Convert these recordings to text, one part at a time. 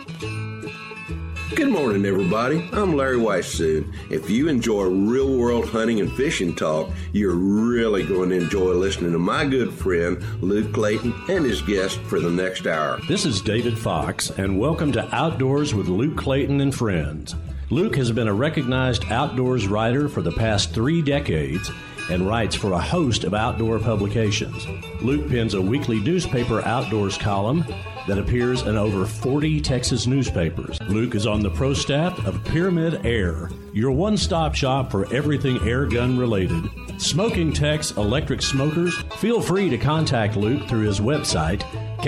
Good morning, everybody. I'm Larry Weissoon. If you enjoy real-world hunting and fishing talk, you're really going to enjoy listening to my good friend, Luke Clayton, and his guest for the next hour. This is David Fox, and welcome to Outdoors with Luke Clayton and Friends. Luke has been a recognized outdoors writer for the past 3 decades and writes for a host of outdoor publications. Luke pens a weekly newspaper outdoors column that appears in over 40 Texas newspapers. Luke is on the pro staff of Pyramid Air, your one-stop shop for everything air gun related. Smoking techs, electric smokers, feel free to contact Luke through his website,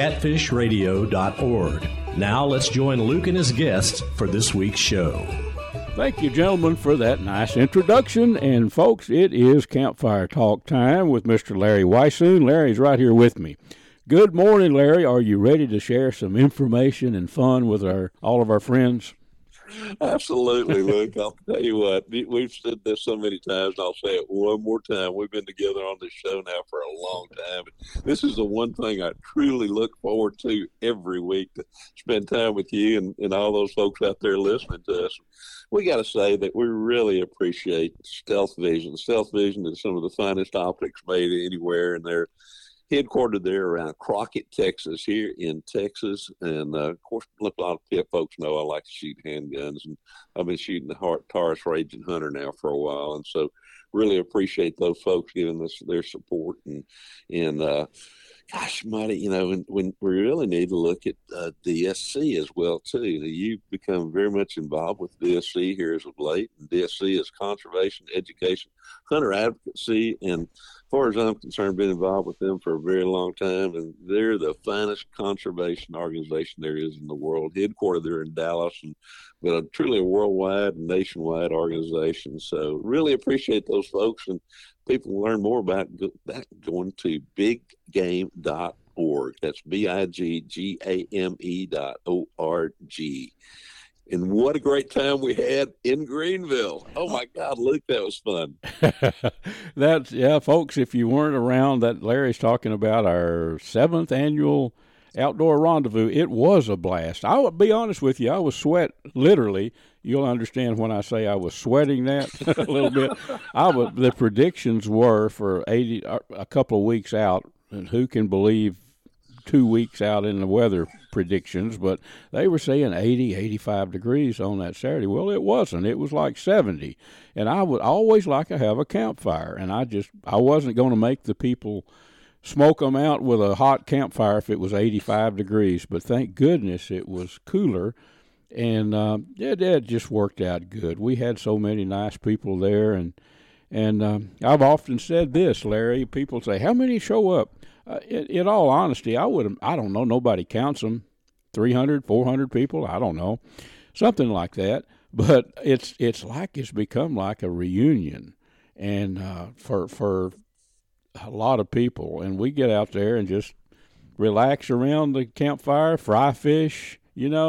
catfishradio.org. Now let's join Luke and his guests for this week's show. Thank you, gentlemen, for that nice introduction. And, folks, it is Campfire Talk time with Mr. Larry Weissoon. Larry's right here with me. Good morning, Larry. Are you ready to share some information and fun with all of our friends? Absolutely, Luke. I'll tell you what, we've said this so many times, and I'll say it one more time. We've been together on this show now for a long time. This is the one thing I truly look forward to every week, to spend time with you and all those folks out there listening to us. We got to say that we really appreciate Stealth Vision. Stealth Vision is some of the finest optics made anywhere, and they're headquartered there around Crockett, Texas, here in Texas. And, of course, look, a lot of folks know I like to shoot handguns, and I've been shooting the Taurus Raging Hunter now for a while. And so really appreciate those folks giving us their support. And gosh, mighty, and when we really need to look at DSC as well, too. You've become very much involved with DSC here as of late. And DSC is conservation, education, hunter advocacy, and as far as I'm concerned, been involved with them for a very long time, and they're the finest conservation organization there is in the world, headquartered there in Dallas, but truly a worldwide and nationwide organization. So really appreciate those folks, and people can learn more about that going to biggame.org. That's BIGGAME.org. And what a great time we had in Greenville. Oh, my God, Luke, that was fun. Yeah, folks, if you weren't around, that Larry's talking about our 7th annual outdoor rendezvous. It was a blast. I will be honest with you, I was literally. You'll understand when I say I was sweating that a little bit. The predictions were for a couple of weeks out, and who can believe 2 weeks out in the weather predictions, but they were saying 80, 85 degrees on that Saturday. Well, it wasn't. It was like 70. And I would always like to have a campfire, and I wasn't going to make the people smoke them out with a hot campfire if it was 85 degrees, but thank goodness it was cooler, and it just worked out good. We had so many nice people there, and I've often said this, Larry, people say, how many show up? In all honesty, I don't know, nobody counts them, 300, 400 people, I don't know, something like that. But it's become like a reunion, and for a lot of people. And we get out there and just relax around the campfire, fry fish,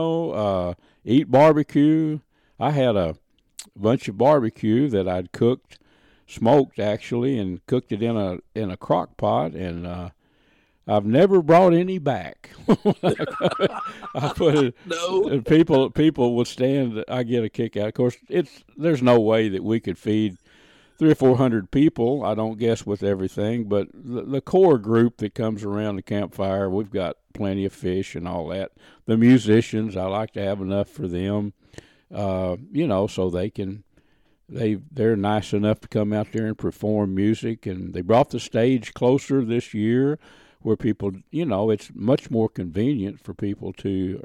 eat barbecue. I had a bunch of barbecue that I'd smoked actually, and cooked it in a crock pot, and I've never brought any back. I put it. No. And people would stand. I get a kick out. Of course, there's no way that we could feed 300 or 400 people. I don't guess with everything, but the core group that comes around the campfire, we've got plenty of fish and all that. The musicians, I like to have enough for them, so they can. They're nice enough to come out there and perform music, and they brought the stage closer this year, where people, it's much more convenient for people to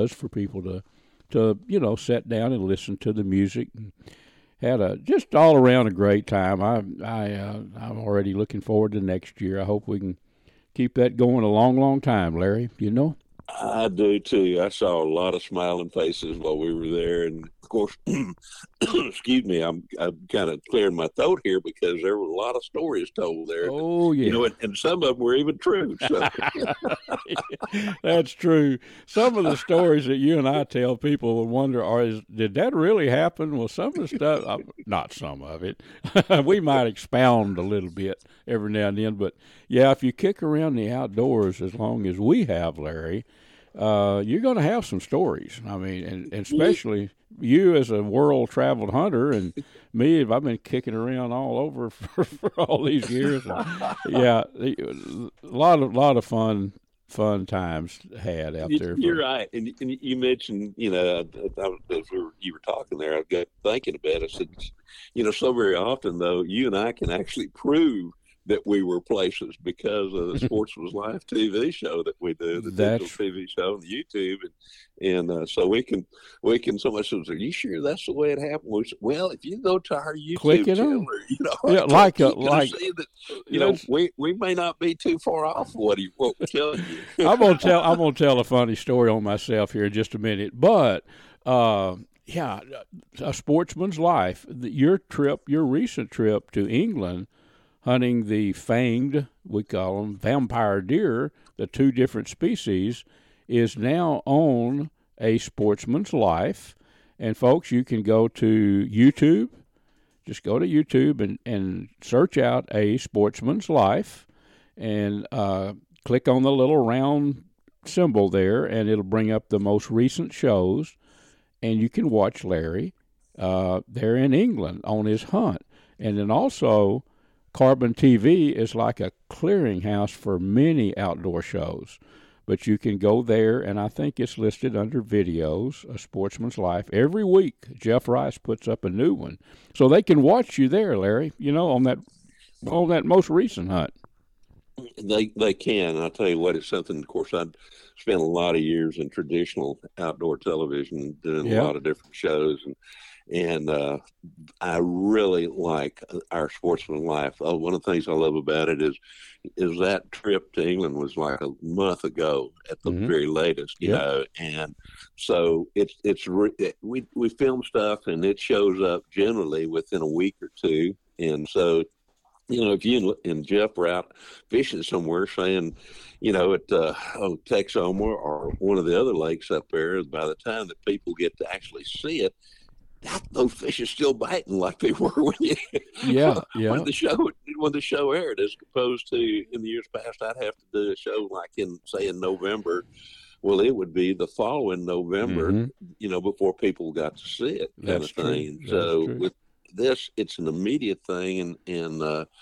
sit down and listen to the music. And had just all around a great time. I'm already looking forward to next year. I hope we can keep that going a long, long time, Larry. I do too. I saw a lot of smiling faces while we were there, and of course, excuse me, I'm kind of clearing my throat here because there were a lot of stories told there. Oh yeah, and some of them were even true. So. That's true. Some of the stories that you and I tell, people will wonder, did that really happen? Well, some of the stuff, not some of it. We might expound a little bit every now and then, but yeah, if you kick around the outdoors as long as we have, Larry. you're going to have some stories. I mean, and especially you as a world-traveled hunter, and me, I've been kicking around all over for all these years. Yeah, a lot of fun times had out there. You're right, and you mentioned, as you were talking there, I got thinking about it. I said, so very often though, you and I can actually prove that we were places because of the Sportsman's Life TV show that we do, the digital TV show on YouTube, and so we can. Somebody says, "Are you sure that's the way it happened?" We said, well, if you go to our YouTube channel, see that, we may not be too far off what we're telling you. I'm gonna tell a funny story on myself here in just a minute, but. Yeah, A Sportsman's Life. Your recent trip to England, hunting the fanged, we call them vampire deer, the two different species, is now on A Sportsman's Life. And folks, you can go to YouTube. Just go to YouTube and search out A Sportsman's Life, and click on the little round symbol there, and it'll bring up the most recent shows. And you can watch Larry there in England on his hunt. And then also, Carbon TV is like a clearinghouse for many outdoor shows. But you can go there, and I think it's listed under videos, A Sportsman's Life. Every week, Jeff Rice puts up a new one. So they can watch you there, Larry, on that most recent hunt. They can. I'll tell you what, it's something, of course, I'd spent a lot of years in traditional outdoor television, doing a lot of different shows, and I really like our Sportsman's Life. One of the things I love about it is that trip to England was like a month ago at the very latest, you know, and so we film stuff and it shows up generally within a week or two, and so. If you and Jeff were out fishing somewhere, saying, at Texoma or one of the other lakes up there, by the time that people get to actually see it, those fish are still biting like they were when the show aired, as opposed to in the years past, I'd have to do a show like in November. Well, it would be the following November, before people got to see it, kind of thing. So with this, it's an immediate thing, and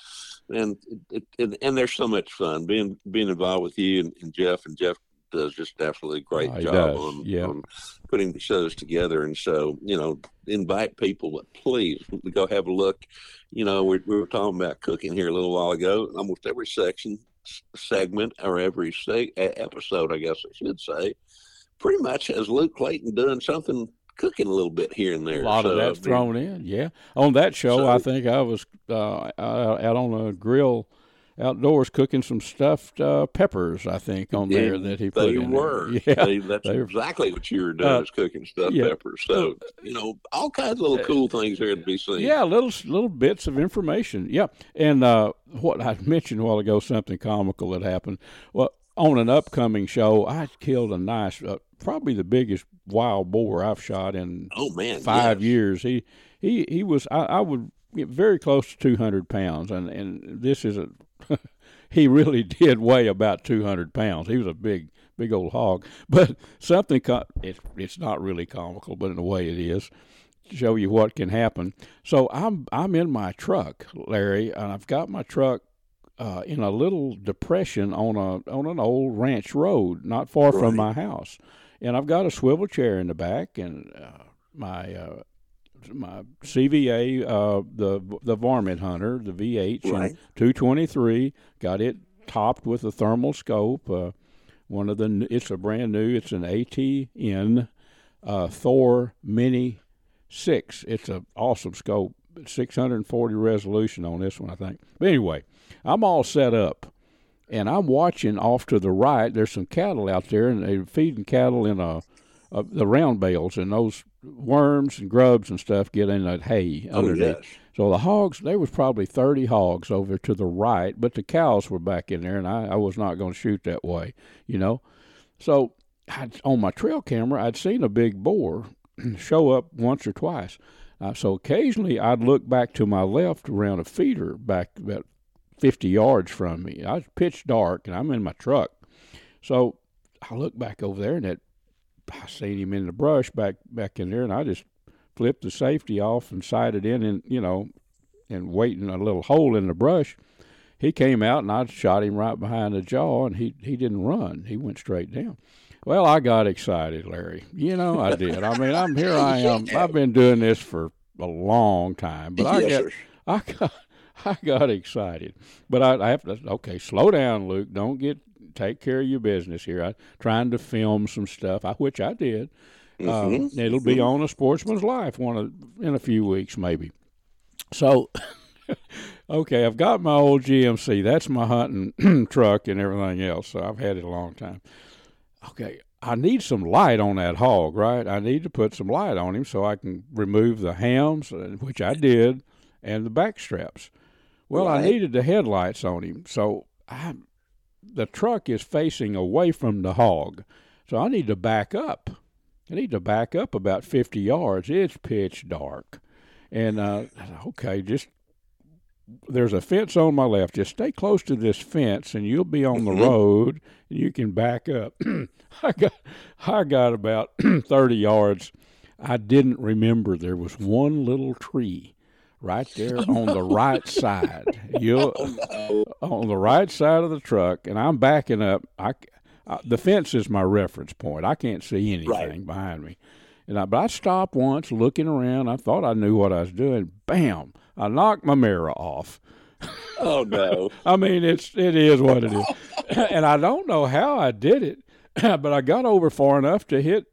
there's so much fun being involved with you and Jeff. And Jeff does just absolutely great job on putting the shows together. And so, invite people, please go have a look. We were talking about cooking here a little while ago. Almost every segment or every episode, I guess I should say, pretty much has Luke Clayton doing something, cooking a little bit here and there. A lot of that's thrown in, yeah. On that show, I think I was out on a grill outdoors cooking some stuffed peppers, I think, on there that he put in there. Yeah, that's exactly what you were doing, is cooking stuffed peppers. So, all kinds of little cool things there to be seen. Yeah, little bits of information. Yeah, and what I mentioned a while ago, something comical that happened. Well, on an upcoming show, I killed a nice, probably the biggest wild boar I've shot in 5 years. He was, I would get very close to 200 pounds, and this is he really did weigh about 200 pounds. He was a big old hog. But something, it's not really comical, but in a way it is, to show you what can happen. So I'm in my truck, Larry, and I've got my truck in a little depression on an old ranch road not far from my house, and I've got a swivel chair in the back, and my CVA, the Varmint Hunter, the VH, and 223, got it topped with a thermal scope. It's a brand new. It's an ATN Thor Mini 6. It's an awesome scope. 640 resolution on this one, I think. But anyway, I'm all set up, and I'm watching off to the right. There's some cattle out there, and they're feeding cattle in the round bales, and those worms and grubs and stuff get in that hay underneath. Yes. So the hogs, there was probably 30 hogs over to the right, but the cows were back in there, and I was not going to shoot that way, So on my trail camera, I'd seen a big boar show up once or twice. So occasionally I'd look back to my left around a feeder back about 50 yards from me. I was pitch dark, and I'm in my truck. So I looked back over there, and I seen him in the brush back in there, and I just flipped the safety off and sighted in, and and waiting a little hole in the brush. He came out, and I shot him right behind the jaw, and he didn't run. He went straight down. Well, I got excited, Larry. I did. I mean, I am. I've been doing this for a long time, but I got excited. But I have to, slow down, Luke. Take care of your business here. I'm trying to film some stuff, which I did. It'll be on A Sportsman's Life in a few weeks, maybe. So, I've got my old GMC. That's my hunting truck and everything else. So I've had it a long time. Okay, I need some light on that hog, right? I need to put some light on him so I can remove the hams, which I did, and the back straps. Well, right. I needed the headlights on him, so the truck is facing away from the hog, so I need to back up. I need to back up about 50 yards. It's pitch dark. And, there's a fence on my left. Just stay close to this fence, and you'll be on the road, and you can back up. I got about 30 yards. I didn't remember there was one little tree right there on the right side. On the right side of the truck, and I'm backing up. The fence is my reference point. I can't see anything behind me. But I stopped once, looking around. I thought I knew what I was doing. Bam! I knocked my mirror off. Oh no! I mean, it is what it is, and I don't know how I did it, but I got over far enough to hit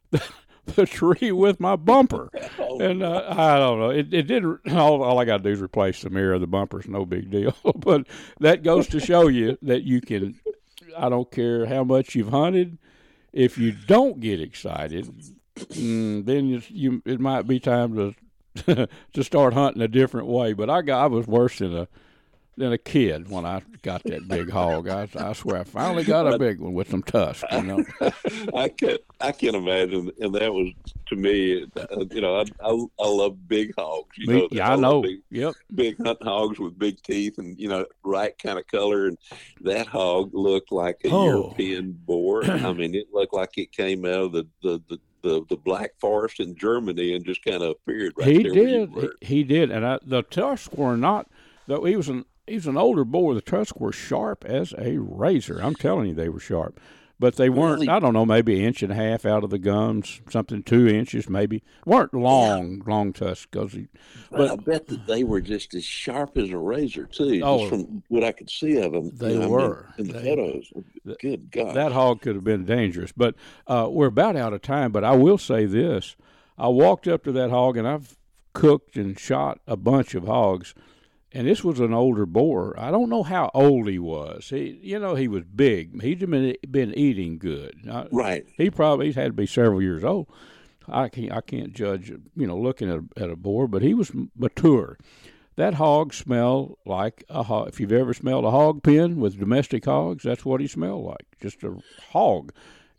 the tree with my bumper, and I don't know. It didn't. All I got to do is replace the mirror. The bumper's no big deal, but that goes to show you that you can. I don't care how much you've hunted. If you don't get excited, then it might be time to start hunting a different way. But I was worse than a kid when I got that big hog. I swear I finally got a big one with some tusks. I can imagine, and that was to me. I love big hogs. I know. Big hunting hogs with big teeth and right kind of color. And that hog looked like a European boar. I mean, it looked like it came out of the Black Forest in Germany and just kind of appeared right there. He did, and the tusks were not. Though he was an older boar. The tusks were sharp as a razor. I'm telling you, they were sharp. But they weren't, I don't know, maybe an inch and a half out of the gums, something 2 inches maybe. Weren't long tusks. But I bet that they were just as sharp as a razor, too, just from what I could see of them. They were. In the photos. Good God. That hog could have been dangerous. But we're about out of time, but I will say this. I walked up to that hog, and I've cooked and shot a bunch of hogs. And this was an older boar. I don't know how old he was. He was big. He'd been eating good. Right. He's had to be several years old. I can't judge, looking at a boar, but he was mature. That hog smelled like a hog. If you've ever smelled a hog pen with domestic hogs, that's what he smelled like, just a hog.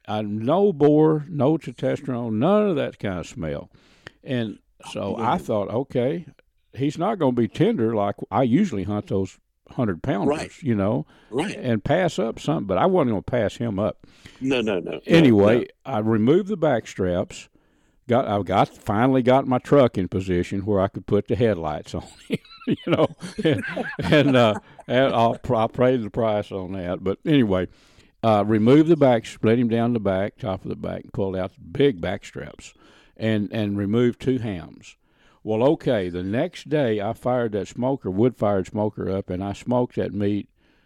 No boar, no testosterone, none of that kind of smell. And so I thought, okay, he's not going to be tender like I usually hunt those 100-pounders, right. And pass up something. But I wasn't going to pass him up. No. Anyway, I removed the back straps. I finally got my truck in position where I could put the headlights on him, and I'll pay the price on that. But anyway, removed the back, split him down the back, top of the back, and pulled out the big back straps, and removed 2 hams. Well, okay, the next day I fired that wood-fired smoker up, and I smoked that meat,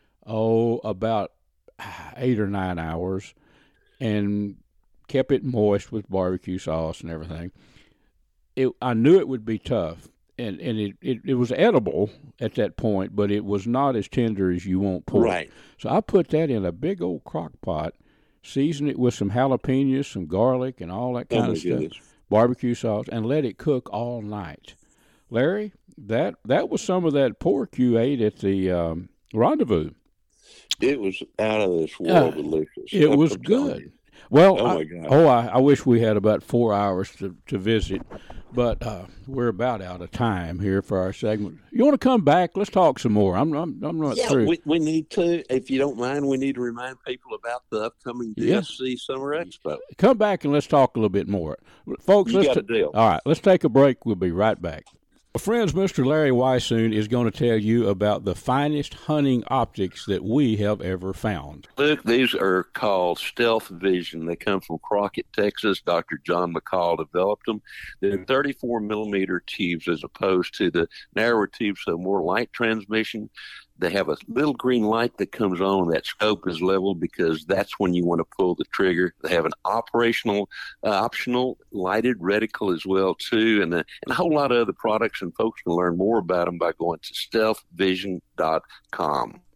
about 8 or 9 hours, and kept it moist with barbecue sauce and everything. I knew it would be tough, and it was edible at that point, but it was not as tender as you want pork. Right. So I put that in a big old crock pot, seasoned it with some jalapenos, some garlic, and all that kind of stuff. Goodness. Barbecue sauce, and let it cook all night. Larry, that was some of that pork you ate at the rendezvous. It was out of this world delicious. It was good. Well, my God. I wish we had about 4 hours to visit, But we're about out of time here for our segment. You want to come back? Let's talk some more. I'm not through. We need to. If you don't mind, we need to remind people about the upcoming DSC Summer Expo. Come back and let's talk a little bit more, folks. You got a deal. All right, let's take a break. We'll be right back. Well, friends, Mr. Larry Weishuhn is going to tell you about the finest hunting optics that we have ever found. Look, these are called Stealth Vision. They come from Crockett, Texas. Dr. John McCall developed them. They're 34-millimeter tubes as opposed to the narrower tubes, so more light transmission. They have a little green light that comes on. That scope is level because that's when you want to pull the trigger. They have an optional lighted reticle as well, too, and a whole lot of other products, and folks can learn more about them by going to stealthvision.com.